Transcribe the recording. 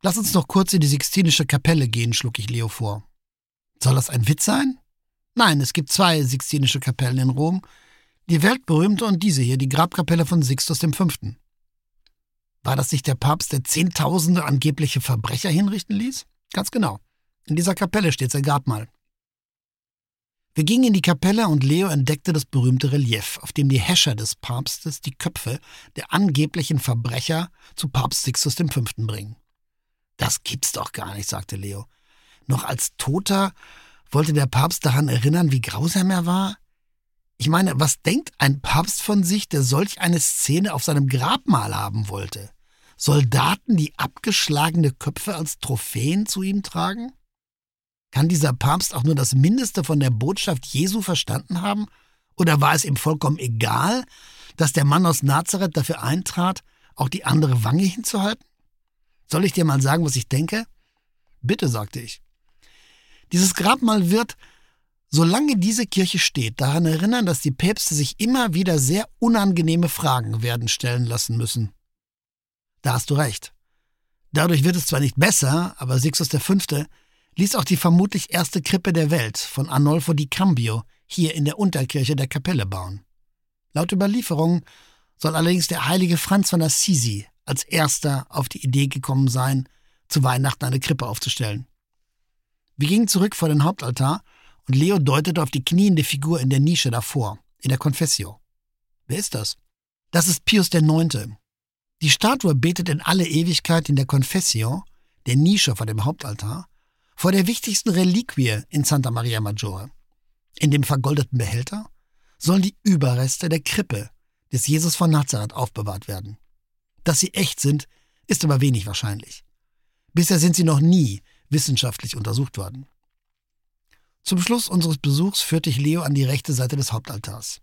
Lass uns noch kurz in die Sixtinische Kapelle gehen, schlug ich Leo vor. Soll das ein Witz sein? Nein, es gibt 2 Sixtinische Kapellen in Rom. Die weltberühmte und diese hier, die Grabkapelle von Sixtus V. War das nicht der Papst, der Zehntausende angebliche Verbrecher hinrichten ließ? Ganz genau. In dieser Kapelle steht sein Grabmal. Wir gingen in die Kapelle und Leo entdeckte das berühmte Relief, auf dem die Häscher des Papstes die Köpfe der angeblichen Verbrecher zu Papst Sixtus V. bringen. Das gibt's doch gar nicht, sagte Leo. Noch als Toter wollte der Papst daran erinnern, wie grausam er war? Ich meine, was denkt ein Papst von sich, der solch eine Szene auf seinem Grabmal haben wollte? Soldaten, die abgeschlagene Köpfe als Trophäen zu ihm tragen? Kann dieser Papst auch nur das Mindeste von der Botschaft Jesu verstanden haben? Oder war es ihm vollkommen egal, dass der Mann aus Nazareth dafür eintrat, auch die andere Wange hinzuhalten? Soll ich dir mal sagen, was ich denke? Bitte, sagte ich. Dieses Grabmal wird, solange diese Kirche steht, daran erinnern, dass die Päpste sich immer wieder sehr unangenehme Fragen werden stellen lassen müssen. Da hast du recht. Dadurch wird es zwar nicht besser, aber Sixtus V. ließ auch die vermutlich erste Krippe der Welt von Arnolfo di Cambio hier in der Unterkirche der Kapelle bauen. Laut Überlieferungen soll allerdings der heilige Franz von Assisi als erster auf die Idee gekommen sein, zu Weihnachten eine Krippe aufzustellen. Wir gingen zurück vor den Hauptaltar und Leo deutete auf die kniende Figur in der Nische davor, in der Confessio. Wer ist das? Das ist Pius IX. Die Statue betet in alle Ewigkeit in der Confessio, der Nische vor dem Hauptaltar, vor der wichtigsten Reliquie in Santa Maria Maggiore. In dem vergoldeten Behälter sollen die Überreste der Krippe des Jesus von Nazareth aufbewahrt werden. Dass sie echt sind, ist aber wenig wahrscheinlich. Bisher sind sie noch nie wissenschaftlich untersucht worden. Zum Schluss unseres Besuchs führte ich Leo an die rechte Seite des Hauptaltars.